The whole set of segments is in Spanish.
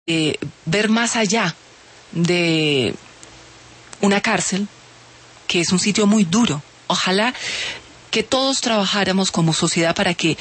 ver más allá de una cárcel, que es un sitio muy duro. Ojalá que todos trabajáramos como sociedad para que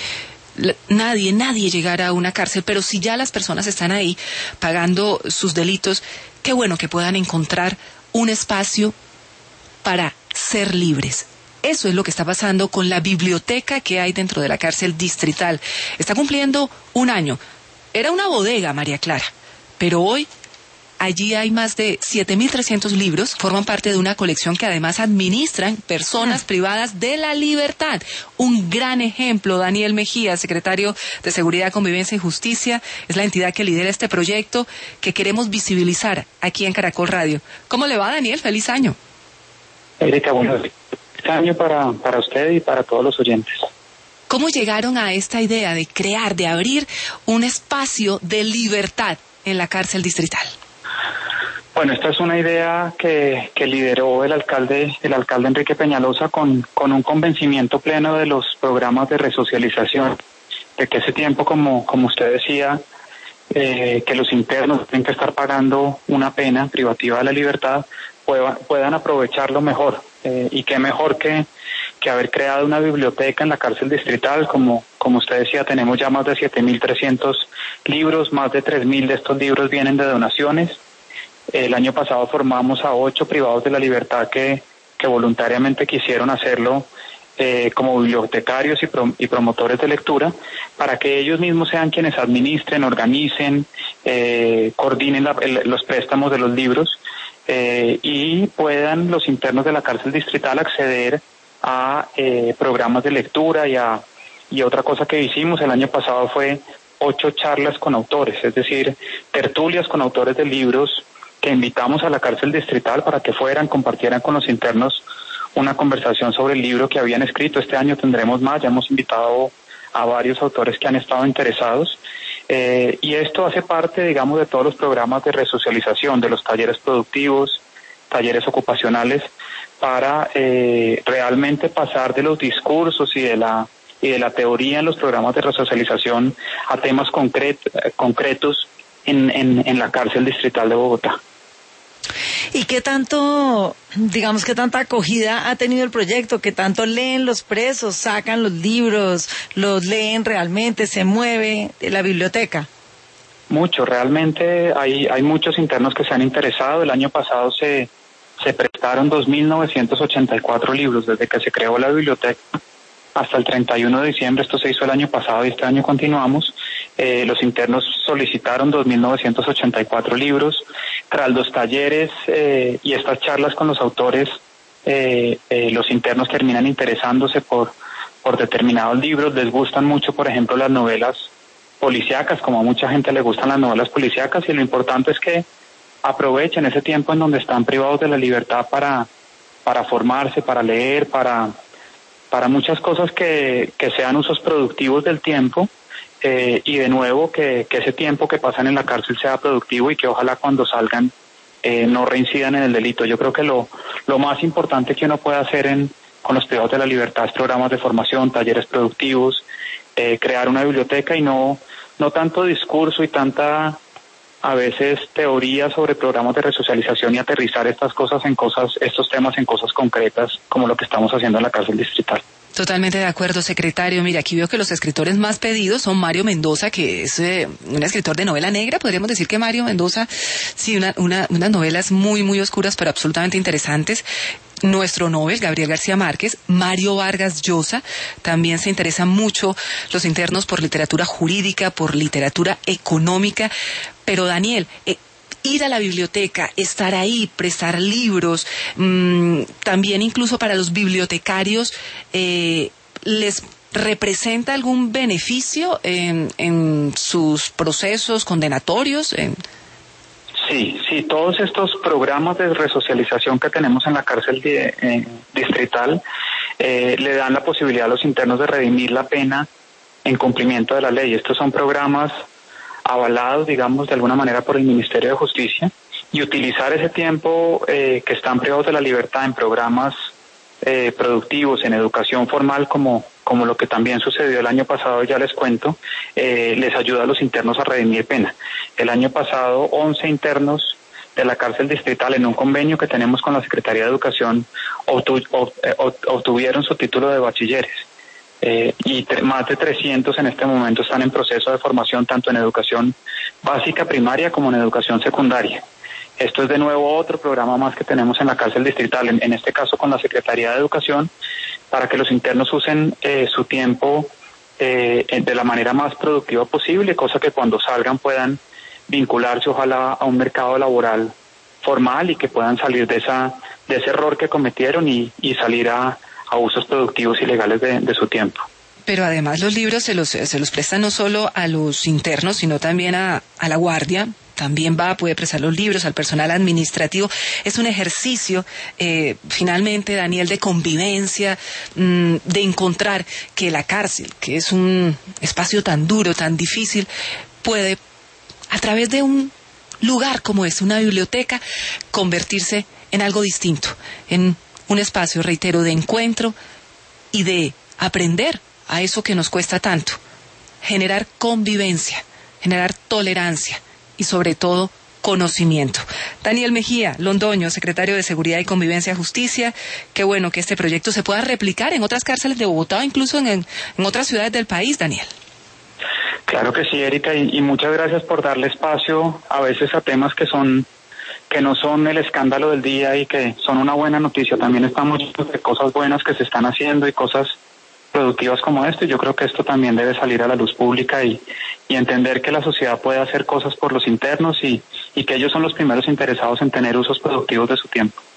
nadie llegara a una cárcel, pero si ya las personas están ahí pagando sus delitos, qué bueno que puedan encontrar un espacio para ser libres. Eso es lo que está pasando con la biblioteca que hay dentro de la cárcel distrital. Está cumpliendo un año. Era una bodega, María Clara, pero hoy allí hay más de 7.300 libros, forman parte de una colección que además administran personas privadas de la libertad. Un gran ejemplo, Daniel Mejía, secretario de Seguridad, Convivencia y Justicia, es la entidad que lidera este proyecto que queremos visibilizar aquí en Caracol Radio. ¿Cómo le va, Daniel? ¡Feliz año! Erika, feliz año para usted y para todos los oyentes. ¿Cómo llegaron a esta idea de crear, de abrir un espacio de libertad en la cárcel distrital? Bueno, esta es una idea que lideró el alcalde Enrique Peñalosa con un convencimiento pleno de los programas de resocialización, de que ese tiempo, como usted decía, que los internos tienen que estar pagando una pena privativa de la libertad, puedan aprovecharlo mejor. Y qué mejor que haber creado una biblioteca en la cárcel distrital. Como usted decía, tenemos ya más de 7.300 libros, más de 3.000 de estos libros vienen de donaciones. El año pasado formamos a 8 privados de la libertad que voluntariamente quisieron hacerlo como bibliotecarios y promotores de lectura, para que ellos mismos sean quienes administren, organicen, coordinen los préstamos de los libros, y puedan los internos de la cárcel distrital acceder a programas de lectura y otra cosa que hicimos el año pasado fue 8 charlas con autores, es decir, tertulias con autores de libros que invitamos a la cárcel distrital para que compartieran con los internos una conversación sobre el libro que habían escrito. Este año tendremos más, ya hemos invitado a varios autores que han estado interesados, y esto hace parte, digamos, de todos los programas de resocialización, de los talleres productivos, talleres ocupacionales, para realmente pasar de los discursos y de la teoría en los programas de resocialización a temas concretos en la cárcel distrital de Bogotá. ¿Y qué tanto, digamos, qué tanta acogida ha tenido el proyecto? ¿Qué tanto leen los presos, sacan los libros, los leen realmente, se mueve la biblioteca? Mucho, realmente hay muchos internos que se han interesado. El año pasado se prestaron 2.984 libros desde que se creó la biblioteca hasta el 31 de diciembre. Esto se hizo el año pasado y este año continuamos. Los internos solicitaron 2.984 libros. Tras los talleres y estas charlas con los autores, los internos terminan interesándose por determinados libros. Les gustan mucho, por ejemplo, las novelas policíacas, como a mucha gente le gustan las novelas policíacas, y lo importante es que aprovechen ese tiempo en donde están privados de la libertad para formarse, para leer, para muchas cosas que sean usos productivos del tiempo, y de nuevo que ese tiempo que pasan en la cárcel sea productivo y que ojalá cuando salgan no reincidan en el delito. Yo creo que lo más importante que uno puede hacer con los privados de la libertad es programas de formación, talleres productivos, crear una biblioteca y no tanto discurso y tanta a veces teoría sobre programas de resocialización, y aterrizar estos temas en cosas concretas como lo que estamos haciendo en la cárcel distrital. Totalmente de acuerdo, secretario. Mira, aquí veo que los escritores más pedidos son Mario Mendoza, que es un escritor de novela negra. Podríamos decir que Mario Mendoza, sí, unas novelas muy, muy oscuras, pero absolutamente interesantes. Nuestro Nobel, Gabriel García Márquez. Mario Vargas Llosa, también se interesan mucho los internos por literatura jurídica, por literatura económica. Pero Daniel, ir a la biblioteca, estar ahí, prestar libros, también incluso para los bibliotecarios, ¿les representa algún beneficio en sus procesos condenatorios? Sí, todos estos programas de resocialización que tenemos en la cárcel distrital le dan la posibilidad a los internos de redimir la pena en cumplimiento de la ley. Estos son programas avalados, digamos, de alguna manera por el Ministerio de Justicia, y utilizar ese tiempo que están privados de la libertad en programas productivos, en educación formal, como como lo que también sucedió el año pasado, ya les cuento, les ayuda a los internos a redimir pena. El año pasado 11 internos de la cárcel distrital, en un convenio que tenemos con la Secretaría de Educación, obtuvieron su título de bachilleres. Y más de 300 en este momento están en proceso de formación tanto en educación básica primaria como en educación secundaria. Esto es de nuevo otro programa más que tenemos en la cárcel distrital, en este caso con la Secretaría de Educación, para que los internos usen su tiempo de la manera más productiva posible, cosa que cuando salgan puedan vincularse ojalá a un mercado laboral formal y que puedan salir de ese error que cometieron y salir a usos productivos y legales de su tiempo. Pero además los libros se los prestan no solo a los internos, sino también a la guardia. También puede prestar los libros al personal administrativo. Es un ejercicio, finalmente, Daniel, de convivencia, de encontrar que la cárcel, que es un espacio tan duro, tan difícil, puede, a través de un lugar como una biblioteca, convertirse en algo distinto, en un espacio, reitero, de encuentro y de aprender a eso que nos cuesta tanto, generar convivencia, generar tolerancia y sobre todo conocimiento. Daniel Mejía Londoño, secretario de Seguridad y Convivencia Justicia, qué bueno que este proyecto se pueda replicar en otras cárceles de Bogotá o incluso en otras ciudades del país, Daniel. Claro que sí, Erika, y muchas gracias por darle espacio a veces a temas que no son el escándalo del día y que son una buena noticia. También estamos de cosas buenas que se están haciendo y cosas productivas como esto, y yo creo que esto también debe salir a la luz pública y entender que la sociedad puede hacer cosas por los internos y que ellos son los primeros interesados en tener usos productivos de su tiempo.